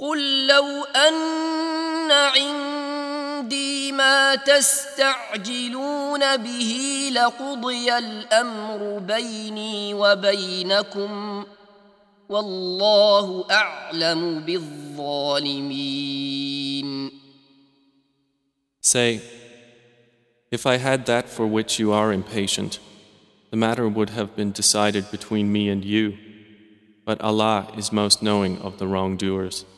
قل لو أن عندي ما تستعجلون به لقضي الأمر بيني وبينكم والله أعلم بالظالمين. Say, if I had that for which you are impatient, the matter would have been decided between me and you, but Allah is most knowing of the wrongdoers.